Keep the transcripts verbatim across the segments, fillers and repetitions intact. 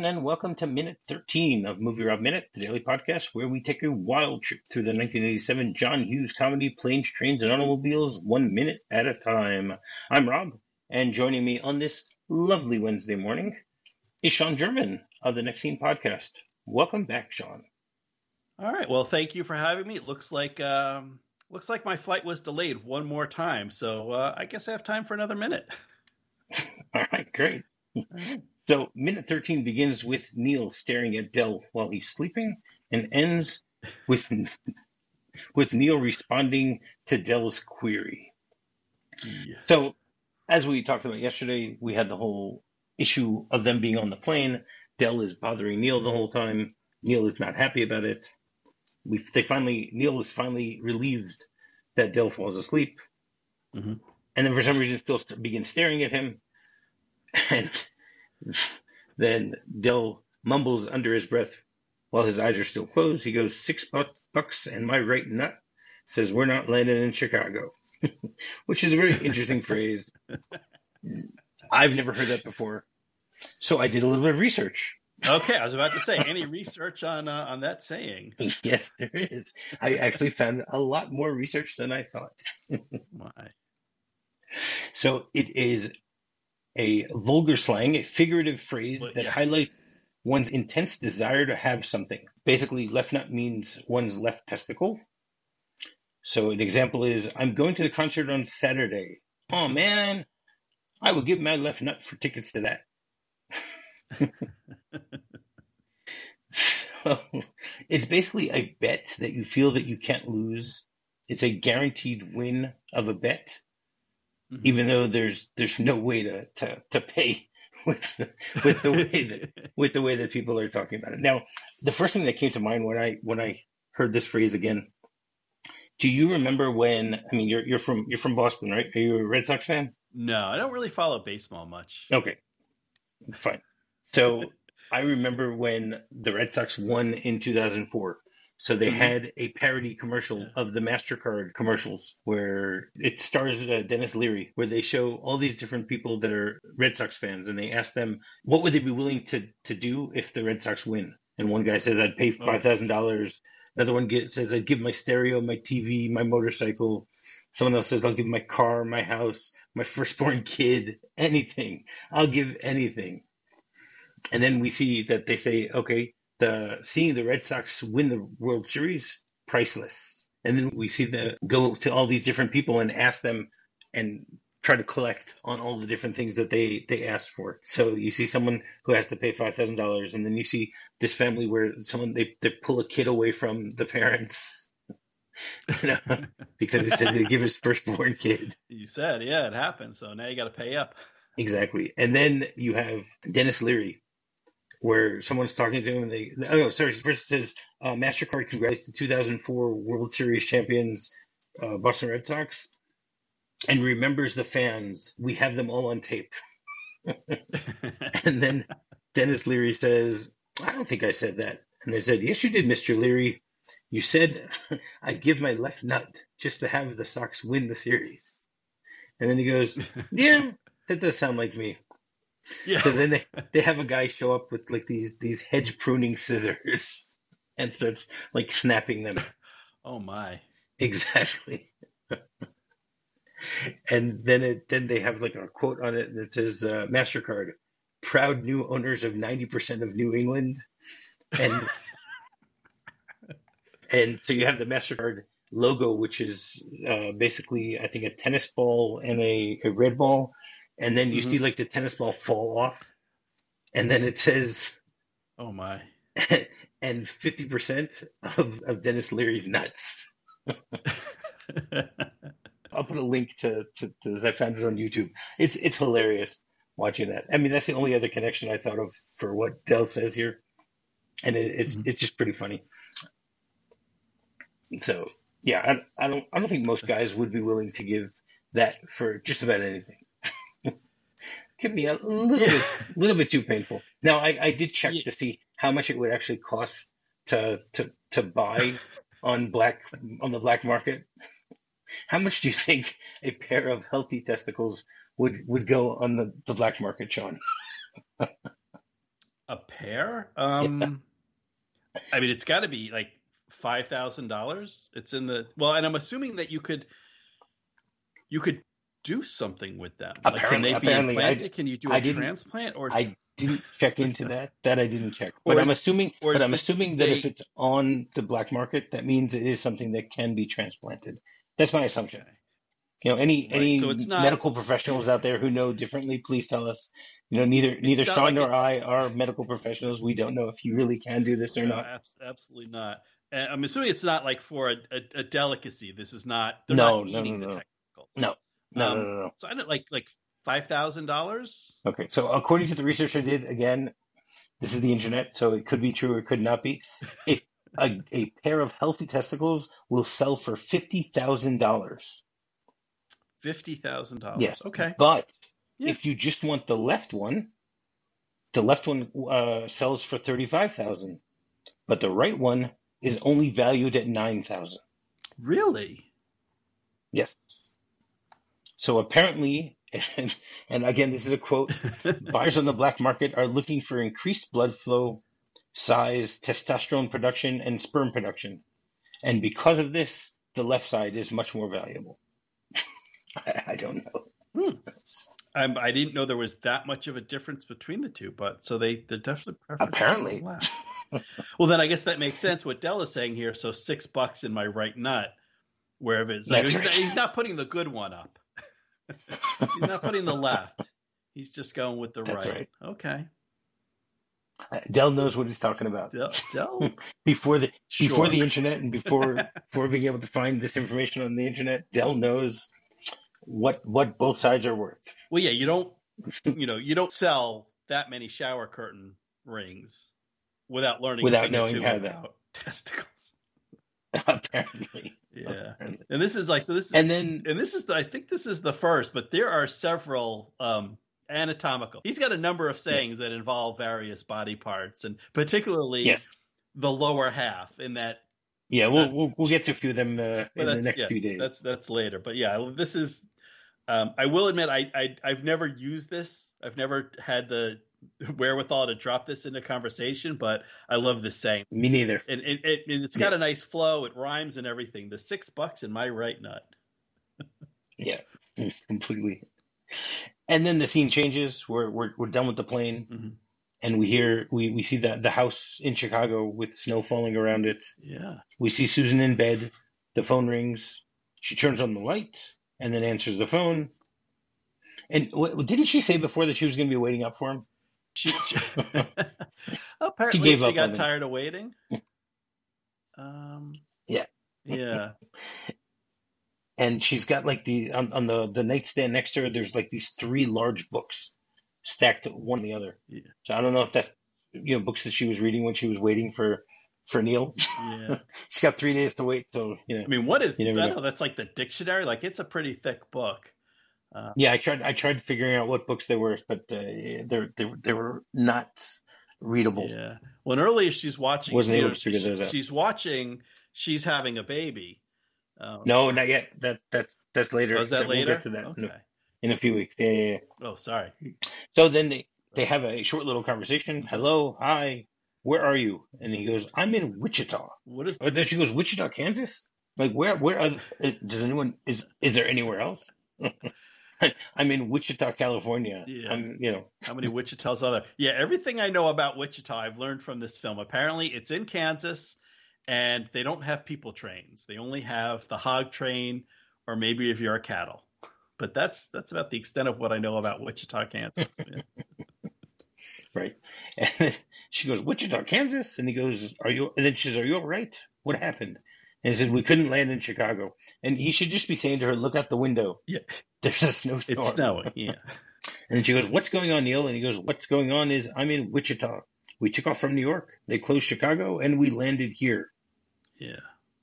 everyone, and welcome to Minute thirteen of Movie Rob Minute, the daily podcast where we take a wild trip through the nineteen eighty-seven John Hughes comedy Planes, Trains, and Automobiles, one minute at a time. I'm Rob, and joining me on this lovely Wednesday morning is Sean German of the Next Scene podcast. Welcome back, Sean. All right. Well, thank you for having me. It looks like um, looks like my flight was delayed one more time, so uh, I guess I have time for another minute. All right, great. All right. So, minute thirteen begins with Neil staring at Del while he's sleeping and ends with, with Neil responding to Del's query. Yeah. So, as we talked about yesterday, we had the whole issue of them being on the plane. Del is bothering Neil the whole time. Neil is not happy about it. We, they finally, Neil is finally relieved that Del falls asleep. Mm-hmm. And then for some reason still begins staring at him. And then Del mumbles under his breath while his eyes are still closed. He goes, six bucks and my right nut says we're not landing in Chicago, which is a very interesting phrase. I've never heard that before. So I did a little bit of research. Okay, I was about to say, any research on uh, on that saying? Yes, there is. I actually found a lot more research than I thought. Why? So it is a vulgar slang, a figurative phrase well, that yeah. highlights one's intense desire to have something. Basically, left nut means one's left testicle. So an example is, I'm going to the concert on Saturday. Oh, man, I would give my left nut for tickets to that. So it's basically a bet that you feel that you can't lose. It's a guaranteed win of a bet. Mm-hmm. Even though there's there's no way to, to, to pay with the, with the way that with the way that people are talking about it. Now, the first thing that came to mind when I when I heard this phrase again, do you remember when? I mean, you're you're from you're from Boston, right? Are you a Red Sox fan? No, I don't really follow baseball much. Okay, fine. So I remember when the Red Sox won in two thousand four. So they mm-hmm. had a parody commercial yeah. of the MasterCard commercials where it stars uh, Dennis Leary, where they show all these different people that are Red Sox fans, and they ask them, what would they be willing to, to do if the Red Sox win? And one guy says, I'd pay five thousand dollars. Oh. Another one get, says, I'd give my stereo, my T V, my motorcycle. Someone else says, I'll give my car, my house, my firstborn kid, anything. I'll give anything. And then we see that they say, okay, the seeing the Red Sox win the World Series, priceless. And then we see them go to all these different people and ask them and try to collect on all the different things that they, they asked for. So you see someone who has to pay five thousand dollars, and then you see this family where someone, they, they pull a kid away from the parents, you know, because he said they give his firstborn kid. You said, yeah, it happened. So now you got to pay up. Exactly. And then you have Dennis Leary, where someone's talking to him and they, oh, no, sorry, first it says, uh, MasterCard congrats the two thousand four World Series champions, uh, Boston Red Sox, and remembers the fans. We have them all on tape. And then Dennis Leary says, I don't think I said that. And they said, yes, you did, Mister Leary. You said, I'd give my left nut just to have the Sox win the series. And then he goes, yeah, that does sound like me. Yeah. So then they, they have a guy show up with like these these hedge pruning scissors and starts like snapping them. Oh my! Exactly. And then it then they have like a quote on it that says uh, MasterCard, proud new owners of ninety percent of New England, and and so you have the MasterCard logo, which is uh, basically I think a tennis ball and a, a red ball. And then you mm-hmm. see like the tennis ball fall off, and then it says, "Oh my!" and fifty percent of of Dennis Leary's nuts. I'll put a link to, to, to this. I found it on YouTube. It's it's hilarious watching that. I mean, that's the only other connection I thought of for what Del says here, and it, it's mm-hmm. it's just pretty funny. So yeah, I, I don't I don't think most guys would be willing to give that for just about anything. Could be a little yeah. bit, little bit too painful. Now, I, I did check yeah. to see how much it would actually cost to to to buy on black on the black market. How much do you think a pair of healthy testicles would, would go on the, the black market, Sean? A pair? Um, yeah. I mean, it's got to be like five thousand dollars. It's in the well, and I'm assuming that you could you could do something with them. Like, can they be implanted? I, can you do a transplant? Or I didn't check into that. That I didn't check. But is, I'm assuming. But I'm assuming state... that if it's on the black market, that means it is something that can be transplanted. That's my assumption. Okay. You know, any right. any so it's not... medical professionals out there who know differently, please tell us. You know, neither it's neither Sean like nor it... I are medical professionals. We don't know if you really can do this or no, not. Absolutely not. And I'm assuming it's not like for a, a, a delicacy. This is not. No, not no, eating no, no, the no, no, no, um, no, no, no. So I don't like like five thousand dollars. Okay, so according to the research I did, again, this is the internet, so it could be true or it could not be. If a, a pair of healthy testicles will sell for fifty thousand dollars. Fifty thousand dollars. Yes. Okay. But yeah. if you just want the left one, the left one uh, sells for thirty-five thousand, but the right one is only valued at nine thousand. Really? Yes. So apparently, and, and again, this is a quote: buyers on the black market are looking for increased blood flow, size, testosterone production, and sperm production, and because of this, the left side is much more valuable. I, I don't know. Hmm. I, I didn't know there was that much of a difference between the two, but so they they're definitely apparently. Well, then I guess that makes sense what Del is saying here. So six bucks in my right nut, wherever it's like he's, right. not, he's not putting the good one up. He's not putting the left. He's just going with the That's right. right. Okay. Del knows what he's talking about. Del, Del? before the sure. before the internet and before before being able to find this information on the internet, Del knows what what both sides are worth. Well, yeah, you don't you know you don't sell that many shower curtain rings without learning without knowing how about that testicles. Apparently. Yeah. Apparently. And this is like so this is, and then and this is the, I think this is the first, but there are several um anatomical. He's got a number of sayings yeah. that involve various body parts, and particularly yes. the lower half in that. Yeah, we'll we'll, we'll get to a few of them uh, in the next yeah, few days. That's that's later, but yeah, this is. Um, I will admit, I, I I've never used this. I've never had the wherewithal to drop this into conversation, but I love this saying. Me neither. And, and, and it's got yeah. a nice flow. It rhymes and everything. The six bucks in my right nut. Yeah, completely. And then the scene changes. We're we're we're done with the plane, mm-hmm. and we hear we we see that the house in Chicago with snow falling around it. Yeah. We see Susan in bed. The phone rings. She turns on the light and then answers the phone. And w- didn't she say before that she was going to be waiting up for him? She, she apparently she, gave she up got tired of waiting. Um. Yeah. Yeah. And she's got like the on, on the, the nightstand next to her. There's like these three large books stacked one on the other. Yeah. So I don't know if that's you know books that she was reading when she was waiting for for Neil. Yeah. She's got three days to wait. So you know. I mean, what is I know that's like the dictionary. Like it's a pretty thick book. Uh, yeah, I tried. I tried figuring out what books they were, but uh, they they they were not readable. Yeah. Well, and earlier she's watching. Wasn't able know, to figure she, those out. She's watching. She's having a baby. Um, no, not yet. That that's that's later. Oh, is that later? We'll get to that okay. in, a, in a few weeks. Yeah, yeah, yeah. Oh, sorry. So then they they have a short little conversation. Hello, hi, where are you? And he goes, I'm in Wichita. What is? Or then she goes, Wichita, Kansas. Like where? Where are? Does anyone? Is is there anywhere else? I'm in Wichita, California. Yeah. I'm, you know. How many Wichitas are there? Yeah, everything I know about Wichita, I've learned from this film. Apparently, it's in Kansas, and they don't have people trains. They only have the hog train, or maybe if you're a cattle. But that's that's about the extent of what I know about Wichita, Kansas. Yeah. Right. And then she goes, Wichita, Kansas? And he goes, are you? And then she says, are you all right? What happened? And he said, we couldn't land in Chicago. And he should just be saying to her, look out the window. Yeah. There's a snowstorm. It's snowing, yeah. And then she goes, what's going on, Neil? And he goes, what's going on is I'm in Wichita. We took off from New York. They closed Chicago, and we landed here. Yeah.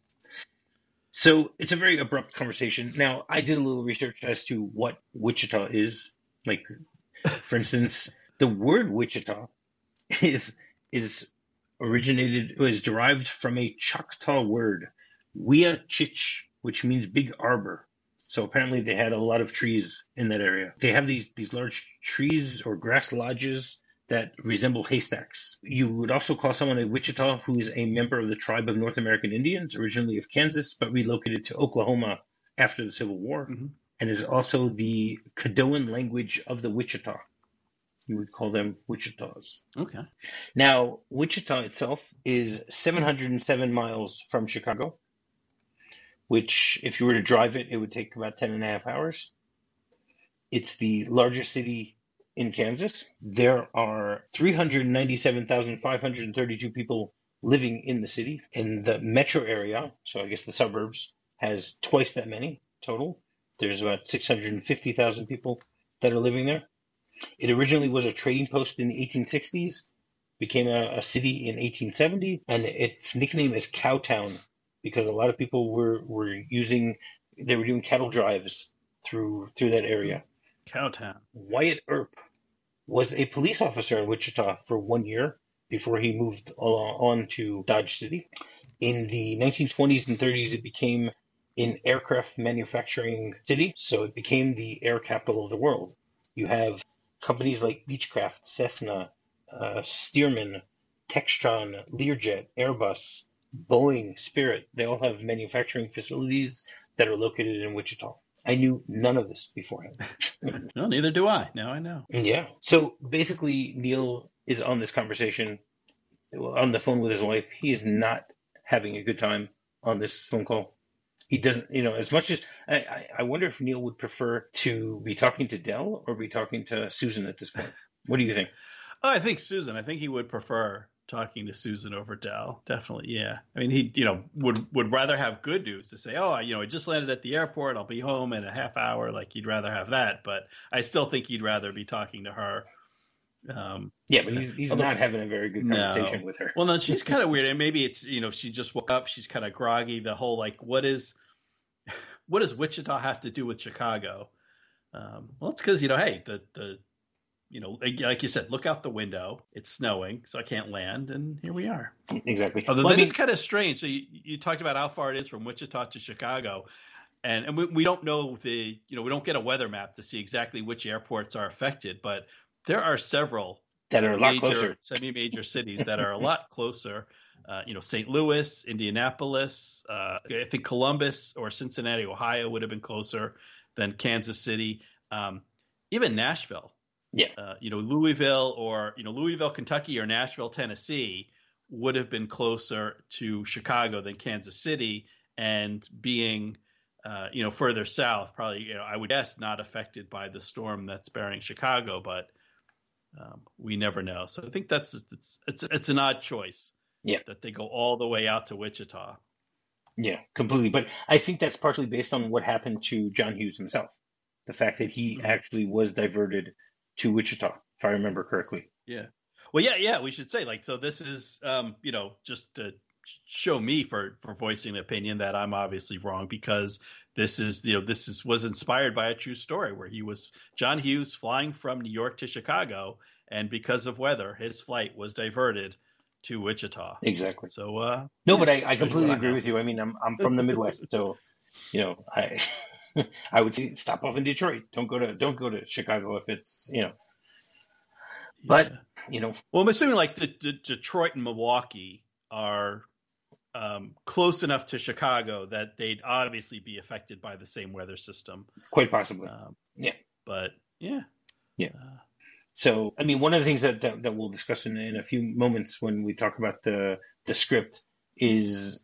So it's a very abrupt conversation. Now, I did a little research as to what Wichita is. Like, for instance, the word Wichita is is originated, was derived from a Choctaw word, Weachich, which means big arbor. So apparently they had a lot of trees in that area. They have these, these large trees or grass lodges that resemble haystacks. You would also call someone a Wichita who is a member of the tribe of North American Indians, originally of Kansas, but relocated to Oklahoma after the Civil War, Mm-hmm. and is also the Caddoan language of the Wichita. You would call them Wichitas. Okay. Now, Wichita itself is seven hundred seven miles from Chicago, which, if you were to drive it, it would take about ten and a half hours. It's the largest city in Kansas. There are three hundred ninety-seven thousand five hundred thirty-two people living in the city. In the metro area, so I guess the suburbs, has twice that many total. There's about six hundred fifty thousand people that are living there. It originally was a trading post in the eighteen sixties, became a, a city in eighteen seventy, and its nickname is Cowtown because a lot of people were, were using, they were doing cattle drives through through that area. Cowtown. Wyatt Earp was a police officer in Wichita for one year before he moved on to Dodge City. In the nineteen twenties and thirties, it became an aircraft manufacturing city, so it became the air capital of the world. You have companies like Beechcraft, Cessna, uh, Stearman, Textron, Learjet, Airbus, Boeing, Spirit. They all have manufacturing facilities that are located in Wichita. I knew none of this beforehand. No, neither do I. Now I know. Yeah. So basically, Neil is on this conversation on the phone with his wife. He is not having a good time on this phone call. He doesn't, you know, as much as I, I wonder if Neil would prefer to be talking to Del or be talking to Susan at this point. What do you think? Oh, I think Susan. I think he would prefer talking to Susan over Del. Definitely, yeah. I mean, he, you know, would would rather have good news to say, oh, you know, I just landed at the airport. I'll be home in a half hour. Like, he'd rather have that. But I still think he'd rather be talking to her. Um, yeah, but he's, he's although, not having a very good conversation no. with her. Well, no, she's kind of weird. And maybe it's, you know, she just woke up. She's kind of groggy. The whole, like, what is, what does Wichita have to do with Chicago? Um, well, it's because, you know, hey, the, the, you know, like, like you said, look out the window. It's snowing, so I can't land. And here we are. Exactly. Although well, that I mean, is kind of strange. So you, you talked about how far it is from Wichita to Chicago. And, and we, we don't know the, you know, we don't get a weather map to see exactly which airports are affected, but there are several that are a lot major, closer, semi-major cities that are a lot closer. Uh, you know, Saint Louis, Indianapolis, uh, I think Columbus or Cincinnati, Ohio would have been closer than Kansas City. Um, even Nashville, yeah, uh, you know, Louisville or, you know, Louisville, Kentucky or Nashville, Tennessee would have been closer to Chicago than Kansas City, and being, uh, you know, further south, probably, you know, I would guess not affected by the storm that's bearing Chicago, but um, we never know. So I think that's, it's, it's, it's an odd choice. Yeah. That they go all the way out to Wichita. Yeah, completely. But I think that's partially based on what happened to John Hughes himself. The fact that he mm-hmm. actually was diverted to Wichita, if I remember correctly. Yeah. Well, yeah, yeah, we should say, like, so this is, um, you know, just to show me for, for voicing an opinion that I'm obviously wrong, because this is, you know, this is, was inspired by a true story where he was, John Hughes, flying from New York to Chicago, and because of weather, his flight was diverted to Wichita. Exactly. So, uh, no, but I, I completely agree with you. I mean, I'm, I'm from the Midwest, so, you know, I, I would say stop off in Detroit. Don't go to, don't go to Chicago if it's, you know, but, yeah. you know, well, I'm assuming like the, the Detroit and Milwaukee are um, close enough to Chicago that they'd obviously be affected by the same weather system. Quite possibly. Um, yeah. But yeah. Yeah. Uh, So, I mean, one of the things that, that, that we'll discuss in, in a few moments when we talk about the, the script is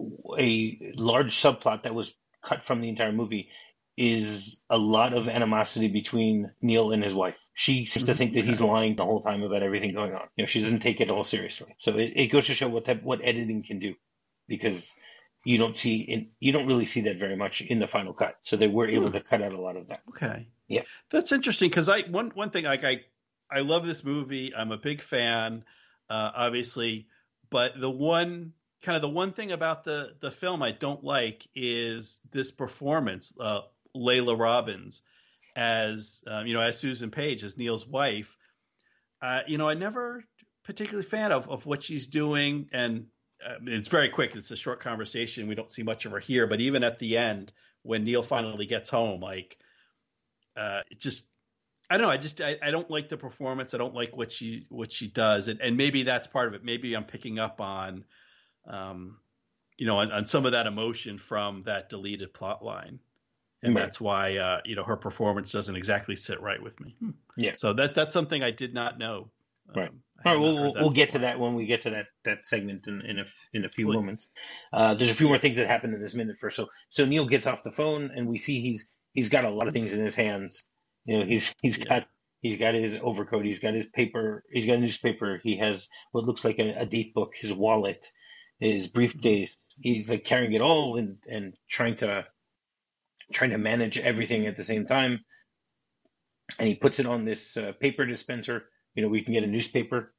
a large subplot that was cut from the entire movie is a lot of animosity between Neil and his wife. She seems to think that he's lying the whole time about everything going on. You know, she doesn't take it all seriously. So it, it goes to show what that, what editing can do, because you don't see in, you don't really see that very much in the final cut. So they were able to cut out a lot of that. Okay. Yeah. That's interesting, because I one one thing like I I love this movie. I'm a big fan, uh, obviously, but the one kind of the one thing about the the film I don't like is this performance, uh, Layla Robbins as um, you know, as Susan Page, as Neil's wife. Uh, you know, I never particularly fan of of what she's doing, and uh, it's very quick. It's a short conversation. We don't see much of her here, but even at the end when Neil finally gets home, like uh, it just. I don't know. I just I, I don't like the performance. I don't like what she what she does, and and maybe that's part of it. Maybe I'm picking up on, um, you know, on, on some of that emotion from that deleted plot line, and Right. that's why uh, you know, her performance doesn't exactly sit right with me. Hmm. Yeah. So that that's something I did not know. Right. Um, All I right. had not We'll heard we'll, that we'll get to before. that when we get to that that segment in in a in a few Please. moments. Uh, there's a few more Yes. things that happen in this minute first. So so Neil gets off the phone and we see he's he's got a lot of things in his hands. You know, he's he's Yeah. got he's got his overcoat, he's got his paper, he's got a newspaper, he has what looks like a, a date book, his wallet, his briefcase. He's like carrying it all and and trying to trying to manage everything at the same time. And he puts it on this uh, paper dispenser. You know, we can get a newspaper.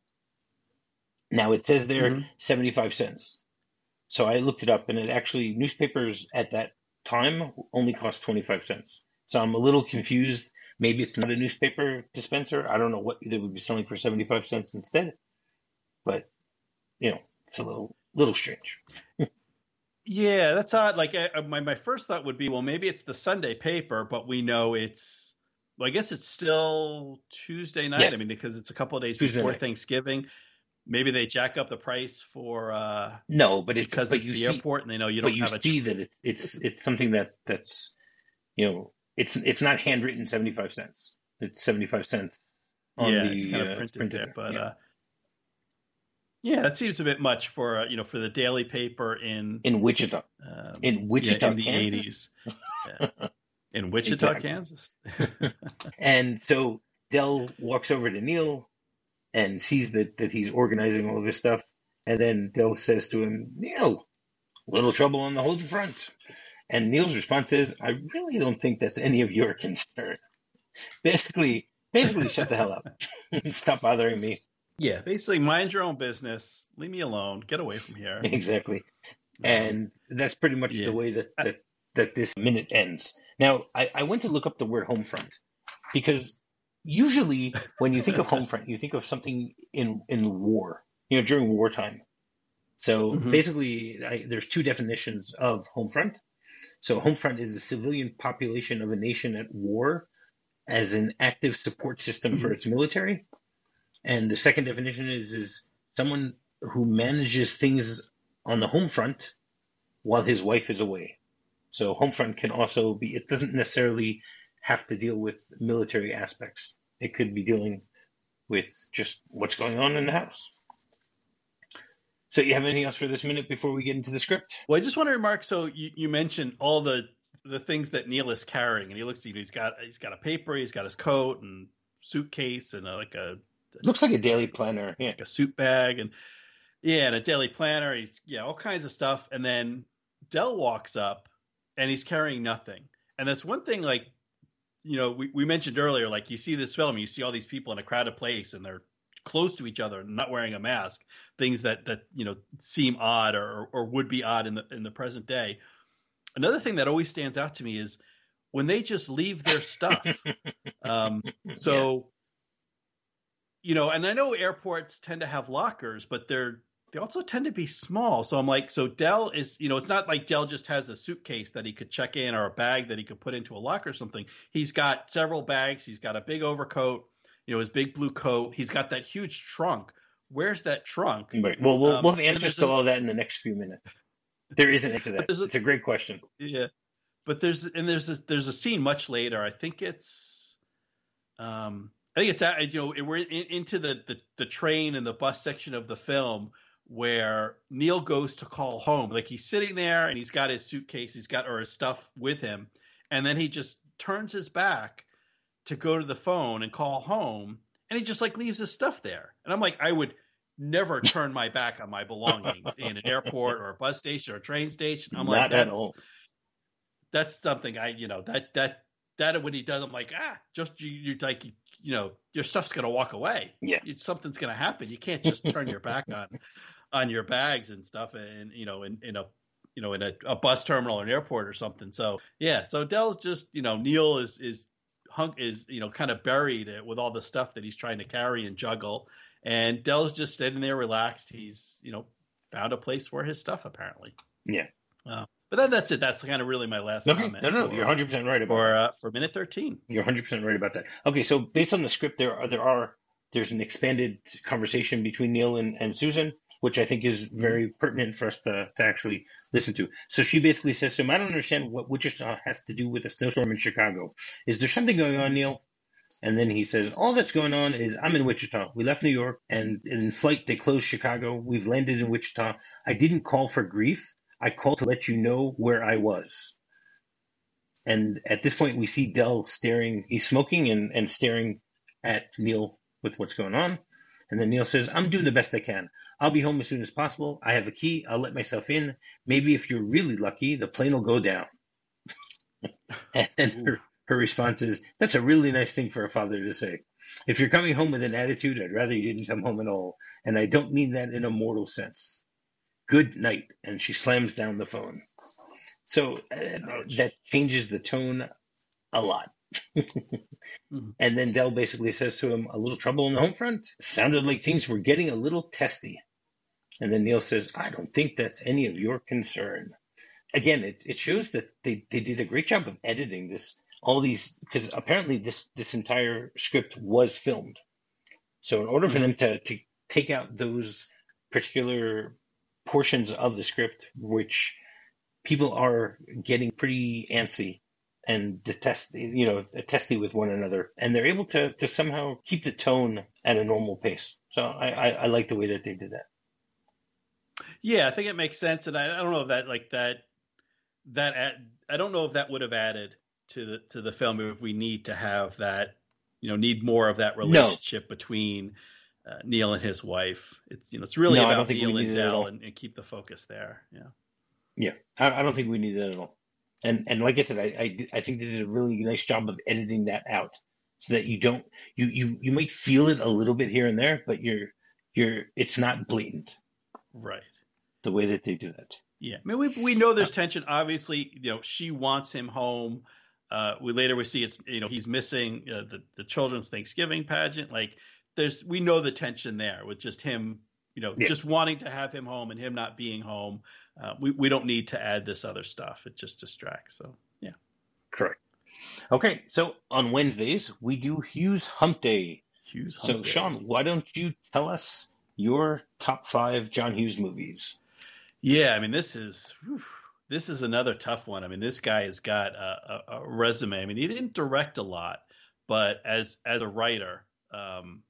Now it says there Mm-hmm. seventy-five cents. So I looked it up and it actually, newspapers at that time only cost twenty-five cents. So I'm a little confused. Maybe it's not a newspaper dispenser. I don't know what they would be selling for seventy-five cents instead. But, you know, it's a little little strange. Yeah, that's odd. Like I, my my first thought would be, well, maybe it's the Sunday paper, but we know it's. Well, I guess it's still Tuesday night. Yes. I mean, because it's a couple of days Tuesday before night. Thanksgiving. Maybe they jack up the price for uh, No, but it's because but it's you the see, airport and they know you but don't you have a. see that it's it's it's something that that's you know it's it's not handwritten seventy-five cents. It's seventy-five cents on Yeah, the it's kind of uh, printed, printed there, there. but Yeah. uh, yeah, that seems a bit much for uh, you know for the daily paper in In Wichita, um, in Wichita, yeah, in the Kansas. eighties. Yeah. In Wichita, Exactly. Kansas. And so Dell walks over to Neil and sees that that he's organizing all of his stuff, and then Dell says to him, "Neil, little trouble on the home front." And Neil's response is, "I really don't think that's any of your concern." Basically, basically, shut the hell up. Stop bothering me. Yeah, basically, mind your own business. Leave me alone. Get away from here. Exactly. Um, And that's pretty much yeah. the way that, that, that this minute ends. Now, I, I went to look up the word home front because usually when you think of home front, you think of something in, in war, you know, during wartime. So Mhm. basically, I, there's two definitions of home front. So home front is the civilian population of a nation at war as an active support system for Mhm. its military. And the second definition is is someone who manages things on the home front while his wife is away. So home front can also be, it doesn't necessarily have to deal with military aspects. It could be dealing with just what's going on in the house. So you have anything else for this minute before we get into the script? Well, I just want to remark. So you, you mentioned all the the things that Neil is carrying, and he looks. He's got he's got a paper. He's got his coat and suitcase and a, like a Looks like a daily planner. Yeah. like a suit bag and yeah, and a daily planner. He's yeah, all kinds of stuff. And then Dell walks up, and he's carrying nothing. And that's one thing. Like you know, we we mentioned earlier. Like you see this film, you see all these people in a crowded place, and they're close to each other and not wearing a mask, things that that you know seem odd or or would be odd in the in the present day. Another thing that always stands out to me is when they just leave their stuff. um, so you know, and I know airports tend to have lockers, but they're they also tend to be small. So I'm like, so Dell is, you know, it's not like Dell just has a suitcase that he could check in or a bag that he could put into a locker or something. He's got several bags. He's got a big overcoat. You know, his big blue coat. He's got that huge trunk. Where's that trunk? Right. Well, we'll, Um, we'll have and answers there's to a- all that in the next few minutes. There is an answer to But that. there's a- It's a great question. Yeah, but there's and there's this, there's a scene much later. I think it's, um, I think it's at, you know we're in, into the, the the train and the bus section of the film where Neil goes to call home. Like he's sitting there and he's got his suitcase, he's got or his stuff with him, and then he just turns his back to go to the phone and call home, and he just like leaves his stuff there. And I'm like, I would never turn my back on my belongings in an airport or a bus station or a train station. I'm like, Not at that's all. that's something I, you know, that that that when he does, I'm like, ah, just you, you like, you know, your stuff's gonna walk away. Yeah. It's, something's gonna happen. You can't just turn your back on on your bags and stuff, and you know, in in a you know in a, a bus terminal or an airport or something. So yeah, so Dell's just, you know, Neil is is hung is you know kind of buried with all the stuff that he's trying to carry and juggle, and Dell's just sitting there relaxed. He's you know found a place for his stuff apparently. Yeah. Uh, But then that's it. That's kind of really my last Okay, comment. no, no, for, you're one hundred percent right about for, that. uh, for minute thirteen. You're one hundred percent right about that. Okay, so based on the script, there are there are there's an expanded conversation between Neil and, and Susan, which I think is very pertinent for us to, to actually listen to. So she basically says to him, I don't understand what Wichita has to do with a snowstorm in Chicago. Is there something going on, Neil? And then he says, all that's going on is I'm in Wichita. We left New York, and in flight they closed Chicago. We've landed in Wichita. I didn't call for grief. I called to let you know where I was. And at this point, we see Del staring. He's smoking and, and staring at Neil with what's going on. And then Neil says, I'm doing the best I can. I'll be home as soon as possible. I have a key. I'll let myself in. Maybe if you're really lucky, the plane will go down. And her, her response is, that's a really nice thing for a father to say. If you're coming home with an attitude, I'd rather you didn't come home at all. And I don't mean that in a mortal sense. Good night. And she slams down the phone. So uh, that changes the tone a lot. Mm-hmm. And then Del basically says to him, a little trouble on the home front? Sounded like things were getting a little testy. And then Neil says, I don't think that's any of your concern. Again, it, it shows that they, they did a great job of editing this, all these, because apparently this, this entire script was filmed. So in order for them to, to take out those particular portions of the script, which people are getting pretty antsy and detest, you know, testy with one another, and they're able to to somehow keep the tone at a normal pace. So I, I, I like the way that they did that. Yeah, I think it makes sense, and I, I don't know if that like that that add, I don't know if that would have added to the to the film if we need to have that, you know, need more of that relationship no. between uh, Neil and his wife. It's you know it's really no, about Neil and Del and, and keep the focus there. Yeah, yeah, I, I don't think we need that at all. And and like I said, I, I I think they did a really nice job of editing that out so that you don't you you you might feel it a little bit here and there, but you're you're it's not blatant, right? The way that they do that. Yeah, I mean we we know there's tension. Obviously, you know she wants him home. Uh, we later we see it's you know he's missing uh, the the children's Thanksgiving pageant. Like there's we know the tension there with just him. You know, yeah. just wanting to have him home and him not being home. Uh, we, we don't need to add this other stuff. It just distracts. So, yeah. Correct. Okay. So on Wednesdays, we do Hughes Hump Day. Hughes Hump so, Day. Sean, why don't you tell us your top five John Hughes movies? Yeah. I mean, this is, whew, this is another tough one. I mean, this guy has got a, a, a resume. I mean, he didn't direct a lot, but as, as a writer, um,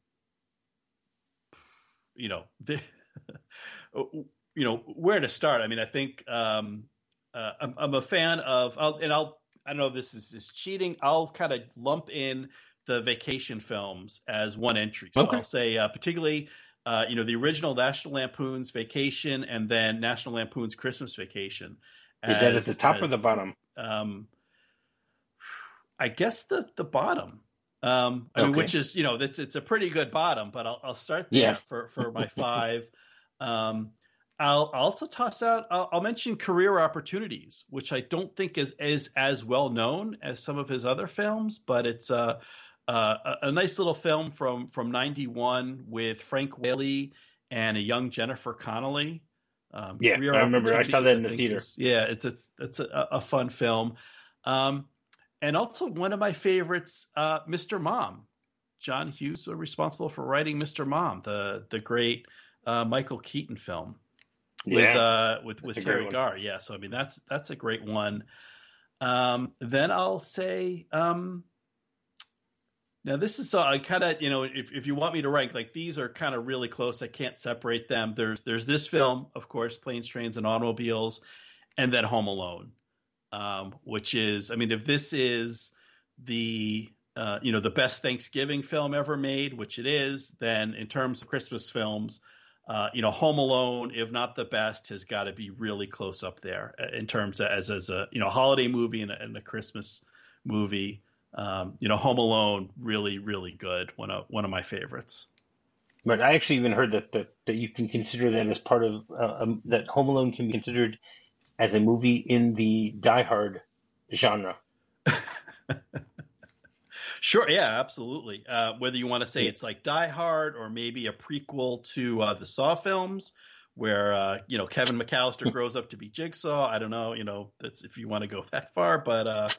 you know, the, you know, where to start. I mean, I think um, uh, I'm, I'm a fan of, I'll, and I'll, I don't know if this is, is cheating. I'll kind of lump in the vacation films as one entry. So okay. I'll say uh, particularly, uh, you know, the original National Lampoon's Vacation and then National Lampoon's Christmas Vacation. As, is that at the top as, or the bottom? Um, I guess the, the bottom. Um, I okay. mean, which is, you know, it's, it's a pretty good bottom, but I'll, I'll start there yeah. for, for my five. um, I'll also toss out, I'll, I'll mention Career Opportunities, which I don't think is, is as well known as some of his other films, but it's a, a, a nice little film from, from ninety-one with Frank Whaley and a young Jennifer Connelly. Um, yeah, I remember. I saw that in the theater. Is, yeah, it's, it's, it's a, a fun film. Um, And also one of my favorites, uh, Mister Mom. John Hughes was responsible for writing Mister Mom, the the great uh, Michael Keaton film with yeah, uh, with with Terry Garr. Yeah, so I mean that's that's a great one. Um, then I'll say um, now this is uh, kind of you know if if you want me to rank, like these are kind of really close. I can't separate them. There's there's this film, of course, Planes, Trains, and Automobiles, and then Home Alone. Um, which is, I mean, if this is the, uh, you know, the best Thanksgiving film ever made, which it is, then in terms of Christmas films, uh, you know, Home Alone, if not the best, has got to be really close up there in terms of as, as a, you know, holiday movie and a, and a Christmas movie. Um, you know, Home Alone, really, really good. One of, one of my favorites. But I actually even heard that, that, that you can consider that as part of, uh, um, that Home Alone can be considered as a movie in the Die Hard genre. Sure, yeah, absolutely. Uh, whether you want to say yeah. it's like Die Hard or maybe a prequel to uh, the Saw films, where uh, you know Kevin McAllister grows up to be Jigsaw. I don't know, you know, that's if you want to go that far, but uh,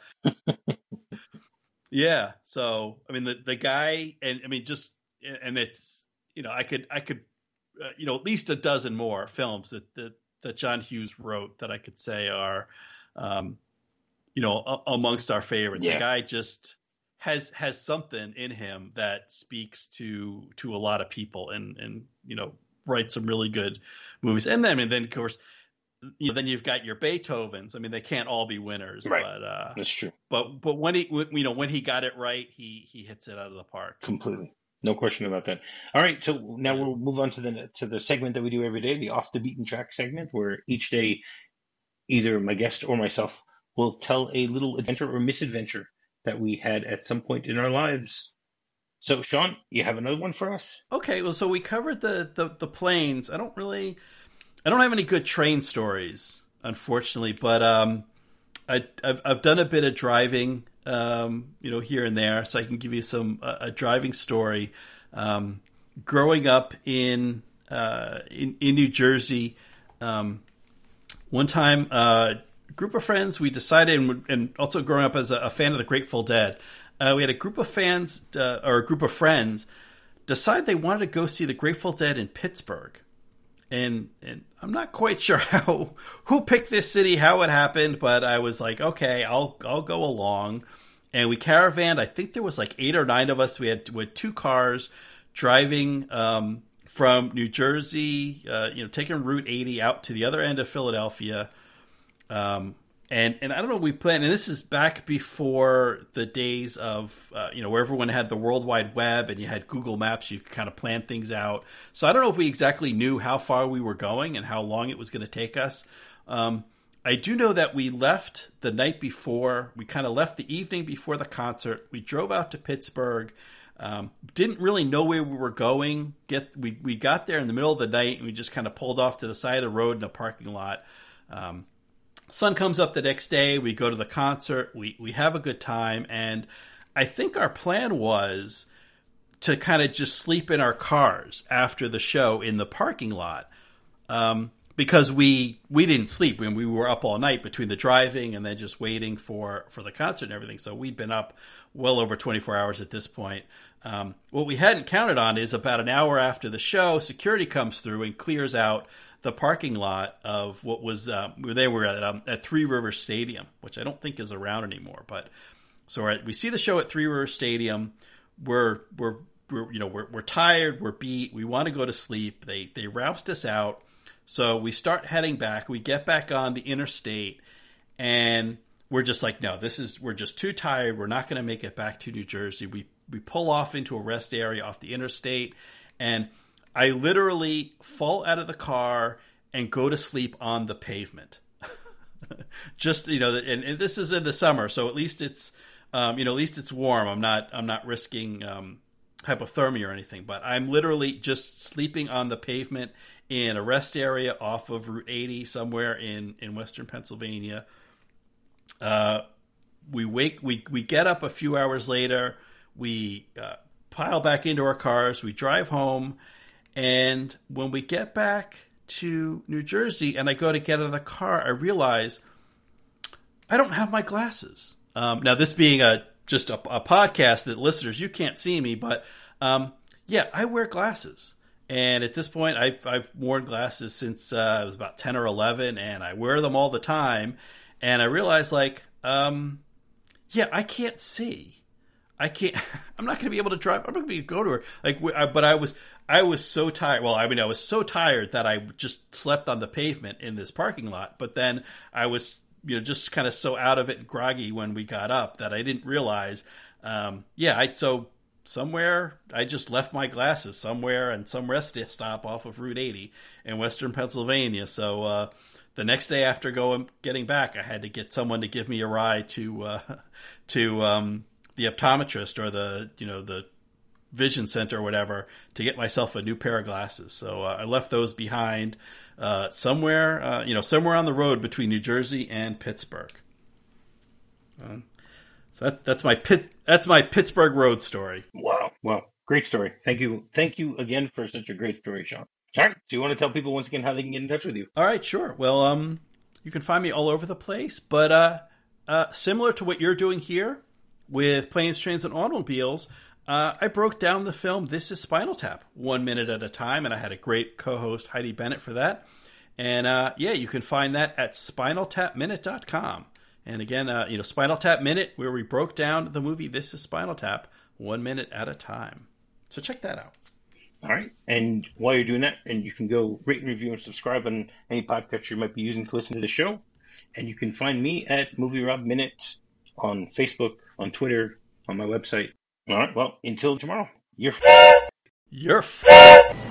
yeah. So I mean, the the guy, and I mean, just and it's you know, I could I could uh, you know at least a dozen more films that that that John Hughes wrote that I could say are um, you know a, amongst our favorites. Yeah. The guy just has has something in him that speaks to to a lot of people, and and you know writes some really good movies. And then and then of course you know then you've got your Beethovens. I mean, they can't all be winners, right? But uh, that's true. But but when he you know when he got it right, he he hits it out of the park completely. No question about that. All right, so now we'll move on to the to the segment that we do every day, the Off the Beaten Track segment, where each day either my guest or myself will tell a little adventure or misadventure that we had at some point in our lives. So, Sean, you have another one for us? Okay, well, so we covered the, the, the planes. I don't really, I don't have any good train stories, unfortunately, but um, I, I've, I've done a bit of driving, um, you know, here and there, so I can give you some uh, a driving story. Um, growing up in, uh, in in New Jersey, um, one time, uh, a group of friends, we decided, and, and also growing up as a, a fan of the Grateful Dead, uh, we had a group of fans, uh, or a group of friends, decide they wanted to go see the Grateful Dead in Pittsburgh. And and I'm not quite sure how who picked this city, how it happened, but I was like, okay, I'll I'll go along. And we caravanned. I think there was like eight or nine of us. We had, we had two cars driving um, from New Jersey, uh, you know, taking Route eighty out to the other end of Philadelphia. Um, and, and I don't know, we planned, and this is back before the days of, uh, you know, where everyone had the World Wide Web and you had Google Maps, you could kind of plan things out. So I don't know if we exactly knew how far we were going and how long it was going to take us. Um, I do know that we left the night before. We kind of left the evening before the concert. We drove out to Pittsburgh. Um, didn't really know where we were going. Get we, we got there in the middle of the night, and we just kind of pulled off to the side of the road in a parking lot. Um, sun comes up the next day. We go to the concert. We, we have a good time. And I think our plan was to kind of just sleep in our cars after the show in the parking lot. Um, Because we we didn't sleep. We, we were up all night between the driving and then just waiting for, for the concert and everything. So we'd been up well over twenty-four hours at this point. Um, what we hadn't counted on is about an hour after the show, security comes through and clears out the parking lot of what was uh, they were at, um, at Three Rivers Stadium, which I don't think is around anymore. But so we're at, we see the show at Three Rivers Stadium. We're we're, we're you know we're we're tired. We're beat. We want to go to sleep. They they roused us out. So we start heading back. We get back on the interstate, and we're just like, no, this is we're just too tired. We're not going to make it back to New Jersey. We we pull off into a rest area off the interstate, and I literally fall out of the car and go to sleep on the pavement. Just you know, and, and this is in the summer, so at least it's um, you know at least it's warm. I'm not I'm not risking um, hypothermia or anything, but I'm literally just sleeping on the pavement in a rest area off of Route eighty somewhere in, in Western Pennsylvania. Uh, we wake, we, we get up a few hours later, we uh, pile back into our cars, we drive home, and when we get back to New Jersey and I go to get out of the car, I realize I don't have my glasses. Um, now this being a, just a, a podcast that listeners, you can't see me, but um, yeah, I wear glasses. And at this point, I've, I've worn glasses since uh, I was about ten or eleven, and I wear them all the time. And I realized, like, um, yeah, I can't see. I can't. I'm not going to be able to drive. I'm not going to be able to go to her. Like, but I was, I was so tired. Well, I mean, I was so tired that I just slept on the pavement in this parking lot. But then I was, you know, just kind of so out of it and groggy when we got up that I didn't realize. Um, yeah, I so. Somewhere, I just left my glasses somewhere and some rest stop off of Route eighty in Western Pennsylvania. So uh, the next day after going getting back, I had to get someone to give me a ride to uh, to um, the optometrist or the you know the vision center or whatever to get myself a new pair of glasses. So uh, I left those behind uh, somewhere uh, you know somewhere on the road between New Jersey and Pittsburgh. Um, So that's that's my Pit, that's my Pittsburgh road story. Wow, wow, great story. Thank you, thank you again for such a great story, Sean. All right. So you want to tell people once again how they can get in touch with you? All right, sure. Well, um, you can find me all over the place, but uh, uh, similar to what you're doing here with Planes, Trains, and Automobiles, uh, I broke down the film This is Spinal Tap one minute at a time, and I had a great co-host, Heidi Bennett, for that. And uh, yeah, you can find that at spinal tap minute dot com. And again, uh, you know, Spinal Tap Minute, where we broke down the movie This is Spinal Tap one minute at a time. So check that out. All right. And while you're doing that, and you can go rate and review and subscribe on any podcast you might be using to listen to the show. And you can find me at Movie Rob Minute on Facebook, on Twitter, on my website. All right. Well, until tomorrow, you're f- You're f-